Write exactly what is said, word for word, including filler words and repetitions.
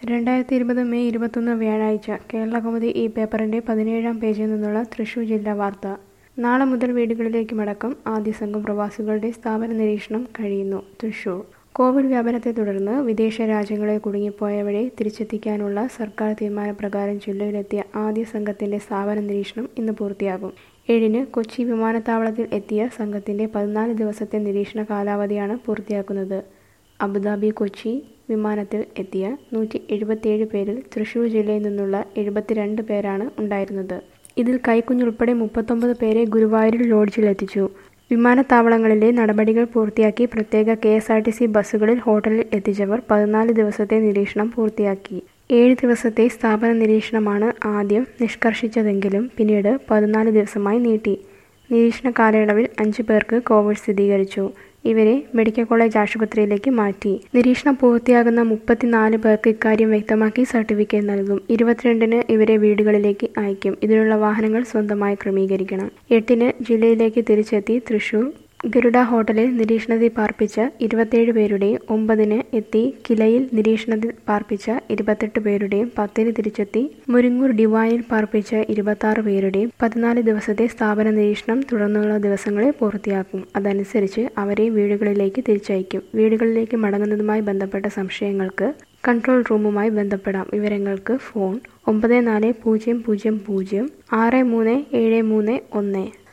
രണ്ടായിരത്തി ഇരുപത് മെയ് ഇരുപത്തൊന്ന് വ്യാഴാഴ്ച കേരളകൗമുദി ഈ പേപ്പറിന്റെ പതിനേഴാം പേജിൽ നിന്നുള്ള തൃശൂർ ജില്ലാ വാർത്ത. നാളെ മുതൽ വീടുകളിലേക്ക് മടക്കം. ആദ്യ സംഘം പ്രവാസികളുടെ സ്ഥാപന നിരീക്ഷണം കഴിയുന്നു. തൃശൂർ. കോവിഡ് വ്യാപനത്തെ തുടർന്ന് വിദേശ രാജ്യങ്ങളിൽ കുടുങ്ങിപ്പോയവരെ തിരിച്ചെത്തിക്കാനുള്ള സർക്കാർ തീരുമാനപ്രകാരം ജില്ലയിലെത്തിയ ആദ്യ സംഘത്തിന്റെ സ്ഥാപന നിരീക്ഷണം ഇന്ന് പൂർത്തിയാകും. ഏഴിന് കൊച്ചി വിമാനത്താവളത്തിൽ എത്തിയ സംഘത്തിന്റെ പതിനാല് ദിവസത്തെ നിരീക്ഷണ കാലാവധിയാണ് പൂർത്തിയാക്കുന്നത്. അബുദാബി കൊച്ചി വിമാനത്തിൽ എത്തിയ നൂറ്റി എഴുപത്തിയേഴ് പേരിൽ തൃശൂർ ജില്ലയിൽ നിന്നുള്ള എഴുപത്തിരണ്ട് പേരാണ് ഉണ്ടായിരുന്നത്. ഇതിൽ കൈക്കുഞ്ഞുൾപ്പെടെ മുപ്പത്തൊമ്പത് പേരെ ഗുരുവായൂരിൽ ലോഡ്ജിലെത്തിച്ചു. വിമാനത്താവളങ്ങളിലെ നടപടികൾ പൂർത്തിയാക്കി പ്രത്യേക K S R T C ബസ്സുകളിൽ ഹോട്ടലിൽ എത്തിച്ചവർ പതിനാല് ദിവസത്തെ നിരീക്ഷണം പൂർത്തിയാക്കി. ഏഴ് ദിവസത്തെ സ്ഥാപന നിരീക്ഷണമാണ് ആദ്യം നിഷ്കർഷിച്ചതെങ്കിലും പിന്നീട് പതിനാല് ദിവസമായി നീട്ടി. നിരീക്ഷണ കാലയളവിൽ അഞ്ച് പേർക്ക് കോവിഡ് സ്ഥിരീകരിച്ചു. ഇവരെ മെഡിക്കൽ കോളേജ് ആശുപത്രിയിലേക്ക് മാറ്റി. നിരീക്ഷണം പൂർത്തിയാകുന്ന മുപ്പത്തിനാല് പേർക്ക് ഇക്കാര്യം വ്യക്തമാക്കി സർട്ടിഫിക്കറ്റ് നൽകും. ഇരുപത്തിരണ്ടിന് ഇവരെ വീടുകളിലേക്ക് അയക്കും. ഇതിനുള്ള വാഹനങ്ങൾ സ്വന്തമായി ക്രമീകരിക്കണം. എട്ടിന് ജില്ലയിലേക്ക് തിരിച്ചെത്തി തൃശൂർ ഗരുഡ ഹോട്ടലിൽ നിരീക്ഷണത്തിൽ പാർപ്പിച്ച ഇരുപത്തിയേഴ് പേരുടെയും ഒമ്പതിന് എത്തി കിലയിൽ നിരീക്ഷണത്തിൽ പാർപ്പിച്ച ഇരുപത്തെട്ട് പേരുടെയും പത്തിന് തിരിച്ചെത്തി മുരിങ്ങൂർ ഡിവൈനിൽ പാർപ്പിച്ച ഇരുപത്തി പേരുടെയും പതിനാല് ദിവസത്തെ സ്ഥാപന നിരീക്ഷണം തുടർന്നുള്ള ദിവസങ്ങളിൽ പൂർത്തിയാക്കും. അതനുസരിച്ച് അവരെ വീടുകളിലേക്ക് തിരിച്ചയക്കും. വീടുകളിലേക്ക് മടങ്ങുന്നതുമായി ബന്ധപ്പെട്ട സംശയങ്ങൾക്ക് കൺട്രോൾ റൂമുമായി ബന്ധപ്പെടാം. വിവരങ്ങൾക്ക് ഫോൺ ഒമ്പത് നാല് പൂജ്യം പൂജ്യം പൂജ്യം ആറ് മൂന്ന് ഏഴ് മൂന്ന് ഒന്ന്.